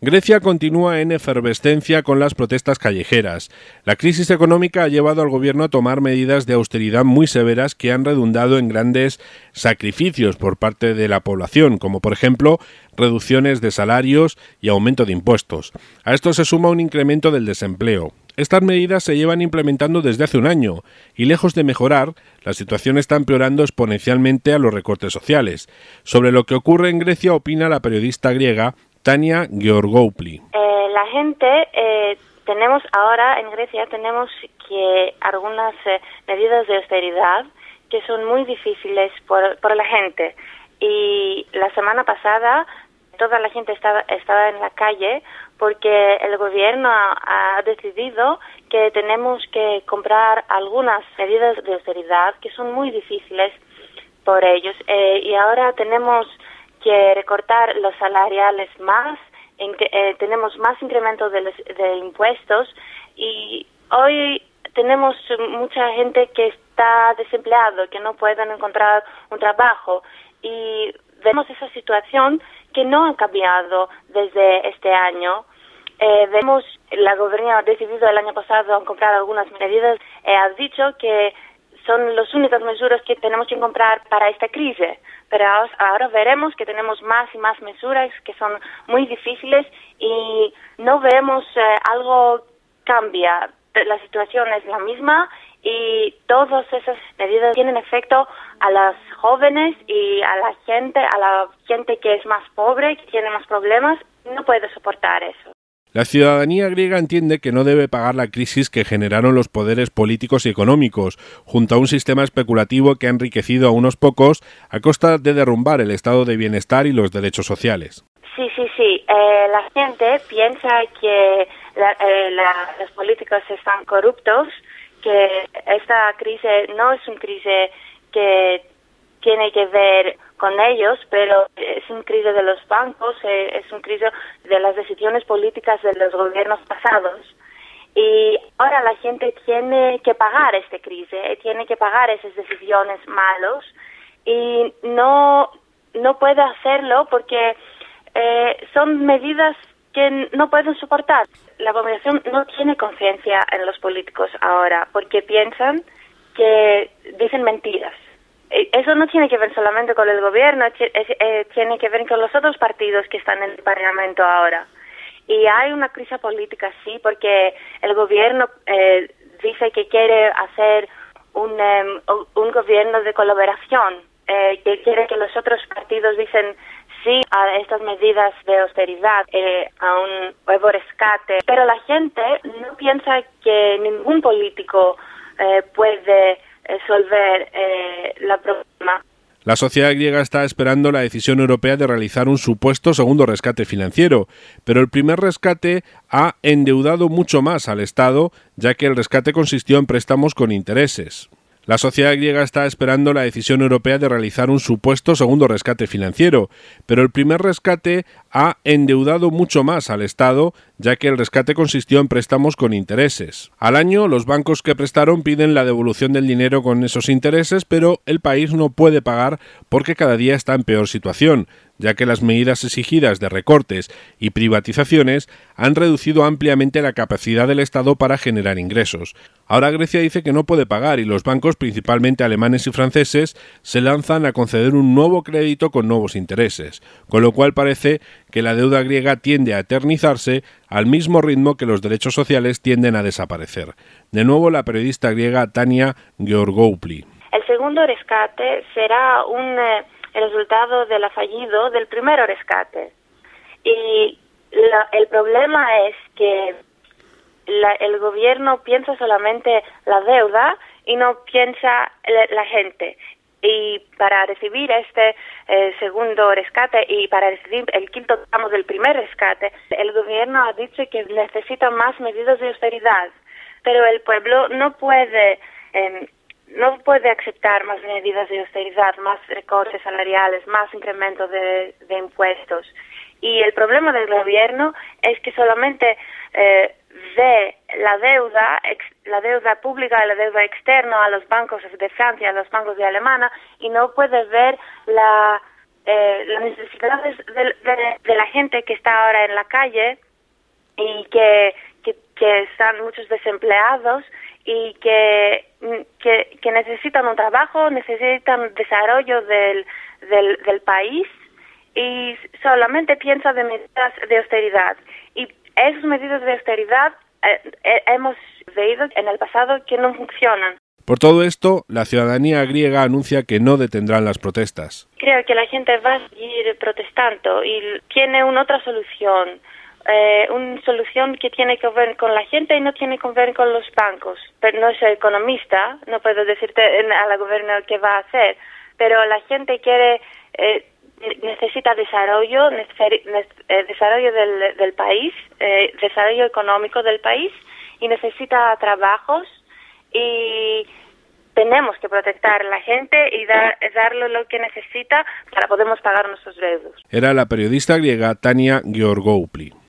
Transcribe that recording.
Grecia continúa en efervescencia con las protestas callejeras. La crisis económica ha llevado al gobierno a tomar medidas de austeridad muy severas que han redundado en grandes sacrificios por parte de la población, como por ejemplo reducciones de salarios y aumento de impuestos. A esto se suma un incremento del desempleo. Estas medidas se llevan implementando desde hace un año y, lejos de mejorar, la situación está empeorando exponencialmente a los recortes sociales. Sobre lo que ocurre en Grecia opina la periodista griega Tania Georgopoulou. La gente, tenemos ahora en Grecia que algunas medidas de austeridad que son muy difíciles por la gente. Y la semana pasada toda la gente estaba en la calle porque el gobierno ha decidido que tenemos que comprar algunas medidas de austeridad que son muy difíciles por ellos. Y ahora tenemos que recortar los salariales más, tenemos más incremento de impuestos y hoy tenemos mucha gente que está desempleado, que no pueden encontrar un trabajo y vemos esa situación que no ha cambiado desde este año. Vemos la gobierno ha decidido el año pasado comprar algunas medidas, ha dicho que son las únicas medidas que tenemos que comprar para esta crisis, pero ahora veremos que tenemos más y más medidas que son muy difíciles y no vemos algo cambia. La situación es la misma y todas esas medidas tienen efecto a las jóvenes y a la gente que es más pobre, que tiene más problemas, no puede soportar eso. La ciudadanía griega entiende que no debe pagar la crisis que generaron los poderes políticos y económicos, junto a un sistema especulativo que ha enriquecido a unos pocos a costa de derrumbar el estado de bienestar y los derechos sociales. Sí. La gente piensa que los políticos están corruptos, que esta crisis no es una crisis que tiene que ver con ellos, pero es una crisis de los bancos, es una crisis de las decisiones políticas de los gobiernos pasados. Y ahora la gente tiene que pagar esta crisis, tiene que pagar esas decisiones malas y no puede hacerlo porque son medidas que no pueden soportar. La población no tiene conciencia en los políticos ahora porque piensan que dicen mentiras. Eso no tiene que ver solamente con el gobierno, tiene que ver con los otros partidos que están en el Parlamento ahora. Y hay una crisis política, sí, porque el gobierno dice que quiere hacer un gobierno de colaboración, que quiere que los otros partidos dicen sí a estas medidas de austeridad, a un nuevo rescate. Pero la gente no piensa que ningún político puede resolver el problema. La sociedad griega está esperando la decisión europea de realizar un supuesto segundo rescate financiero, pero el primer rescate ha endeudado mucho más al Estado, ya que el rescate consistió en préstamos con intereses. La sociedad griega está esperando la decisión europea de realizar un supuesto segundo rescate financiero, pero el primer rescate ha endeudado mucho más al Estado, ya que el rescate consistió en préstamos con intereses. Al año, los bancos que prestaron piden la devolución del dinero con esos intereses, pero el país no puede pagar porque cada día está en peor situación, ya que las medidas exigidas de recortes y privatizaciones han reducido ampliamente la capacidad del Estado para generar ingresos. Ahora Grecia dice que no puede pagar y los bancos, principalmente alemanes y franceses, se lanzan a conceder un nuevo crédito con nuevos intereses, con lo cual parece que la deuda griega tiende a eternizarse al mismo ritmo que los derechos sociales tienden a desaparecer. De nuevo, la periodista griega Tania Georgopoulou. El segundo rescate será el resultado del fallido del primer rescate. Y el problema es que el gobierno piensa solamente la deuda y no piensa la gente. Y para recibir este segundo rescate y para recibir el quinto tramo del primer rescate, el gobierno ha dicho que necesita más medidas de austeridad, pero el pueblo no puede aceptar más medidas de austeridad, más recortes salariales, más incremento de impuestos. Y el problema del gobierno es que solamente ve la deuda pública y la deuda externa a los bancos de Francia, a los bancos de Alemania, y no puede ver las necesidades de la gente que está ahora en la calle y que están muchos desempleados y que necesitan un trabajo, necesitan desarrollo del país, y solamente piensa de medidas de austeridad. Y esas medidas de austeridad hemos veído en el pasado que no funcionan. Por todo esto, la ciudadanía griega anuncia que no detendrán las protestas. Creo que la gente va a seguir protestando y tiene una otra solución. Una solución que tiene que ver con la gente y no tiene que ver con los bancos. Pero no soy economista, no puedo decirte al gobierno qué va a hacer, pero la gente necesita desarrollo, desarrollo del país, desarrollo económico del país, y necesita trabajos, y tenemos que protestar a la gente y darle lo que necesita para poder pagar nuestros deudos. Era la periodista griega Tania Georgopoulou.